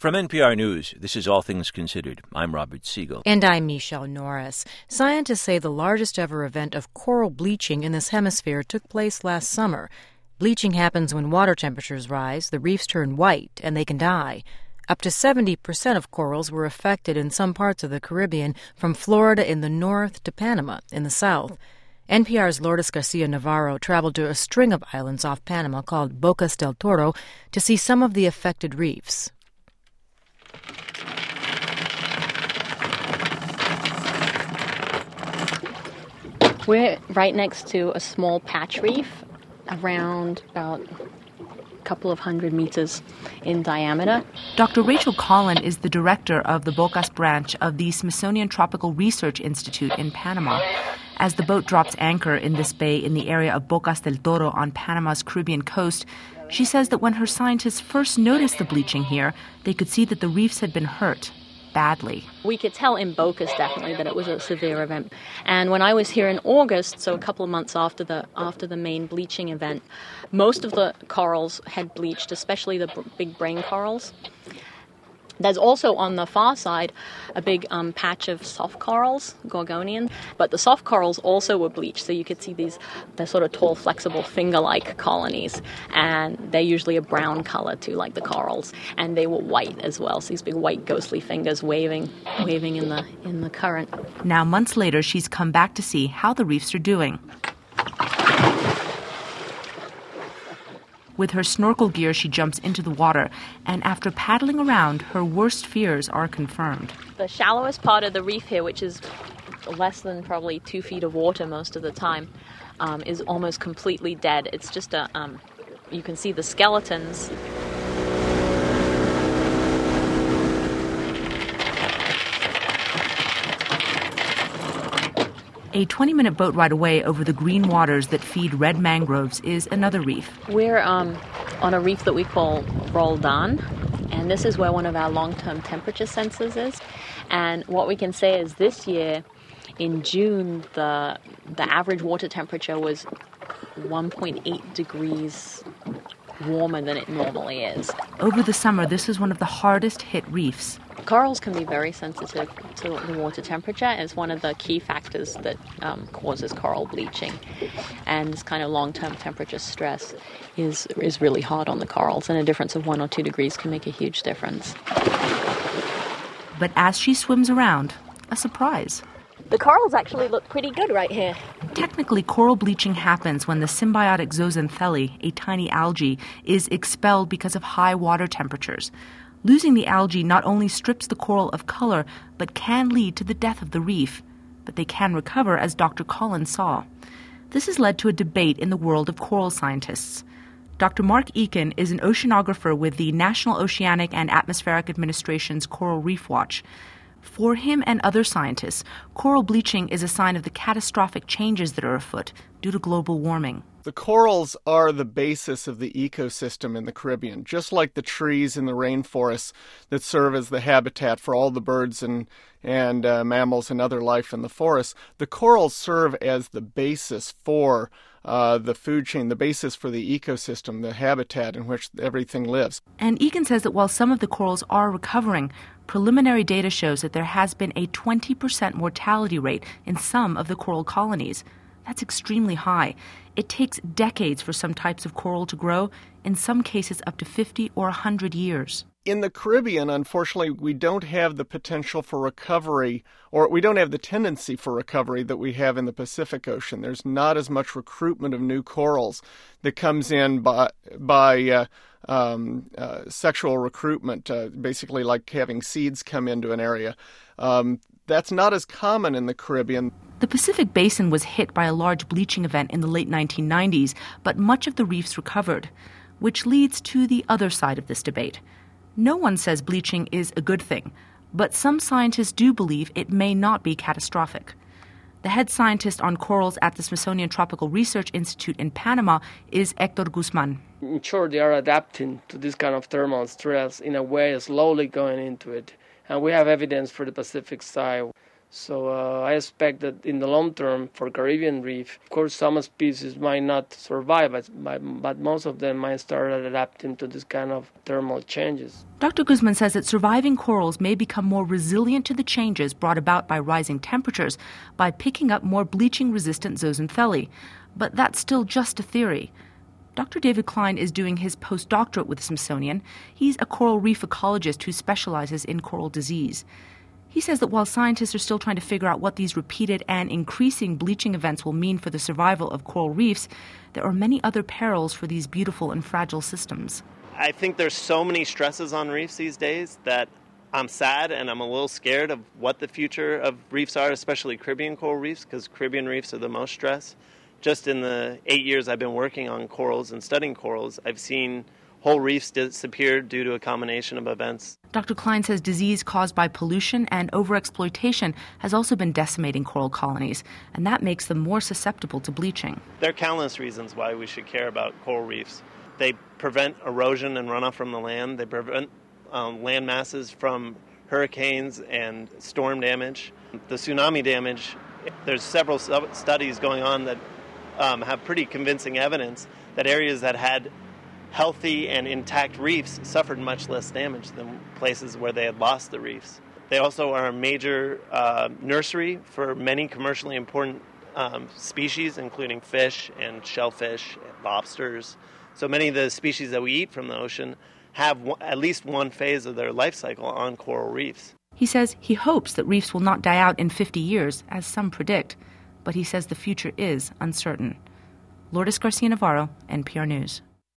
From NPR News, this is All Things Considered. I'm Robert Siegel. And I'm Michelle Norris. Scientists say the largest ever event of coral bleaching in this hemisphere took place last summer. Bleaching happens when water temperatures rise, the reefs turn white, and they can die. Up to 70% of corals were affected in some parts of the Caribbean, from Florida in the north to Panama in the south. NPR's Lourdes Garcia Navarro traveled to a string of islands off Panama called Bocas del Toro to see some of the affected reefs. We're right next to a small patch reef, around about a couple of 100 meters in diameter. Dr. Rachel Collin is the director of the Bocas branch of the Smithsonian Tropical Research Institute in Panama. As the boat drops anchor in this bay in the area of Bocas del Toro on Panama's Caribbean coast, she says that when her scientists first noticed the bleaching here, they could see that the reefs had been hurt badly. We could tell in Bocas definitely that it was a severe event. And when I was here in August, so a couple of months after the main bleaching event, most of the corals had bleached, especially the big brain corals. There's also on the far side a big patch of soft corals, gorgonian, but the soft corals also were bleached, so you could see they're sort of tall, flexible, finger-like colonies, and they're usually a brown color too, like the corals, and they were white as well, so these big white ghostly fingers waving in the current. Now, months later, she's come back to see how the reefs are doing. With her snorkel gear, she jumps into the water, and after paddling around, her worst fears are confirmed. The shallowest part of the reef here, which is less than probably 2 feet of water most of the time, is almost completely dead. It's just you can see the skeletons. A 20-minute boat ride away over the green waters that feed red mangroves is another reef. We're on a reef that we call Roldan, and this is where one of our long-term temperature sensors is. And what we can say is this year, in June, the average water temperature was 1.8 degrees warmer than it normally is. Over the summer, this is one of the hardest hit reefs. Corals can be very sensitive to the water temperature, and it's one of the key factors that causes coral bleaching. And this kind of long-term temperature stress is really hard on the corals, and a difference of 1 or 2 degrees can make a huge difference. But as she swims around, a surprise. The corals actually look pretty good right here. Technically, coral bleaching happens when the symbiotic zooxanthellae, a tiny algae, is expelled because of high water temperatures. Losing the algae not only strips the coral of color, but can lead to the death of the reef. But they can recover, as Dr. Collins saw. This has led to a debate in the world of coral scientists. Dr. Mark Eakin is an oceanographer with the National Oceanic and Atmospheric Administration's Coral Reef Watch. For him and other scientists, coral bleaching is a sign of the catastrophic changes that are afoot due to global warming. The corals are the basis of the ecosystem in the Caribbean, just like the trees in the rainforests that serve as the habitat for all the birds and mammals and other life in the forests. The corals serve as the basis for the food chain, the basis for the ecosystem, the habitat in which everything lives. And Eakin says that while some of the corals are recovering, preliminary data shows that there has been a 20% mortality rate in some of the coral colonies. That's extremely high. It takes decades for some types of coral to grow, in some cases up to 50 or 100 years. In the Caribbean, unfortunately, we don't have the potential for recovery, or we don't have the tendency for recovery that we have in the Pacific Ocean. There's not as much recruitment of new corals that comes in by sexual recruitment, basically like having seeds come into an area. That's not as common in the Caribbean. The Pacific Basin was hit by a large bleaching event in the late 1990s, but much of the reefs recovered, which leads to the other side of this debate. No one says bleaching is a good thing, but some scientists do believe it may not be catastrophic. The head scientist on corals at the Smithsonian Tropical Research Institute in Panama is Hector Guzman. I'm sure they are adapting to this kind of thermal stress in a way, slowly going into it. And we have evidence for the Pacific side. So I expect that in the long term for Caribbean reef, of course, some species might not survive, but most of them might start adapting to this kind of thermal changes. Dr. Guzman says that surviving corals may become more resilient to the changes brought about by rising temperatures by picking up more bleaching-resistant zooxanthellae. But that's still just a theory. Dr. David Klein is doing his postdoctorate with the Smithsonian. He's a coral reef ecologist who specializes in coral disease. He says that while scientists are still trying to figure out what these repeated and increasing bleaching events will mean for the survival of coral reefs, there are many other perils for these beautiful and fragile systems. I think there's so many stresses on reefs these days that I'm sad and I'm a little scared of what the future of reefs are, especially Caribbean coral reefs, because Caribbean reefs are the most stressed. Just in the 8 years I've been working on corals and studying corals, I've seen whole reefs disappear due to a combination of events. Dr. Klein says disease caused by pollution and overexploitation has also been decimating coral colonies, and that makes them more susceptible to bleaching. There are countless reasons why we should care about coral reefs. They prevent erosion and runoff from the land. They prevent land masses from hurricanes and storm damage. The tsunami damage, there's several studies going on that have pretty convincing evidence that areas that had healthy and intact reefs suffered much less damage than places where they had lost the reefs. They also are a major nursery for many commercially important species, including fish and shellfish, and lobsters. So many of the species that we eat from the ocean have at least one phase of their life cycle on coral reefs. He says he hopes that reefs will not die out in 50 years, as some predict, but he says the future is uncertain. Lourdes Garcia Navarro, NPR News.